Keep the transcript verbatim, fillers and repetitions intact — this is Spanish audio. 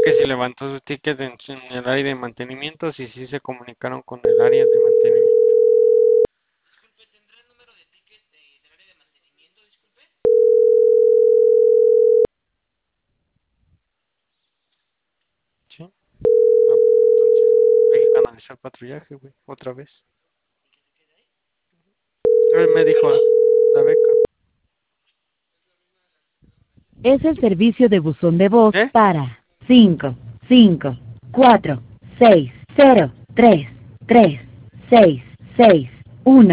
que si levantó su ticket en, su- en el área de mantenimiento, si sí se comunicaron con el área de mantenimiento. Sí. Ah, pues entonces hay que canalizar patrullaje, güey, otra vez. Él me dijo la beca. Es el servicio de buzón de voz ¿Eh? para cinco cinco cuatro seis cero tres tres seis seis uno.